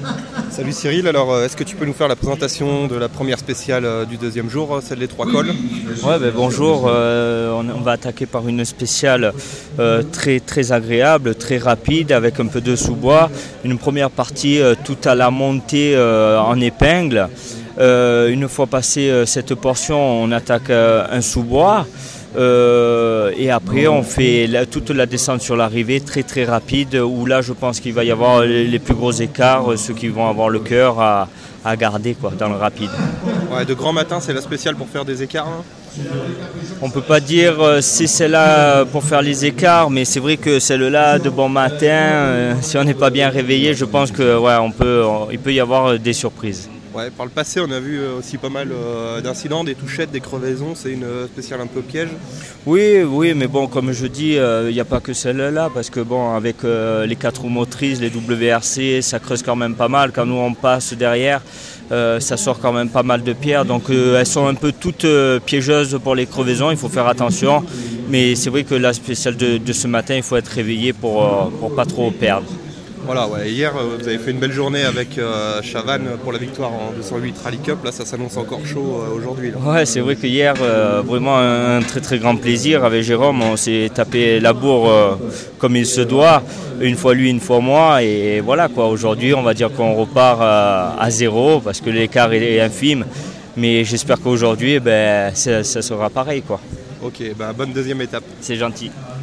Salut Cyril, alors est-ce que tu peux nous faire la présentation de la première spéciale du deuxième jour, celle des 3 cols? Ouais, bonjour, on va attaquer par une spéciale très, très agréable, très rapide, avec un peu de sous-bois. Une première partie tout à la montée en épingle. Une fois passé cette portion, on attaque un sous-bois. Et après on fait toute la descente sur l'arrivée très très rapide, où là je pense qu'il va y avoir les plus gros écarts, ceux qui vont avoir le cœur à garder dans le rapide. Ouais, de grand matin c'est la spéciale pour faire des écarts hein. On peut pas dire c'est celle-là pour faire les écarts, mais c'est vrai que celle-là de bon matin, si on n'est pas bien réveillé, je pense que il peut y avoir des surprises. Ouais, par le passé, on a vu aussi pas mal d'incidents, des touchettes, des crevaisons. C'est une spéciale un peu piège. Oui, mais bon, comme je dis, il n'y a pas que celle-là, parce que bon, avec les 4 roues motrices, les WRC, ça creuse quand même pas mal. Quand nous on passe derrière, ça sort quand même pas mal de pierres. Donc elles sont un peu toutes piégeuses pour les crevaisons. Il faut faire attention. Mais c'est vrai que la spéciale de ce matin, il faut être réveillé pour pas trop perdre. Voilà, ouais. Hier, vous avez fait une belle journée avec Chavannes pour la victoire en 208 Rally Cup. Là, ça s'annonce encore chaud aujourd'hui. Là. Ouais, c'est vrai que hier, vraiment un très très grand plaisir. Avec Jérôme, on s'est tapé la bourre comme il se doit. Une fois lui, une fois moi. Et voilà, quoi. Aujourd'hui, on va dire qu'on repart à zéro parce que l'écart est infime. Mais j'espère qu'aujourd'hui, ça sera pareil, quoi. Ok, bonne deuxième étape. C'est gentil.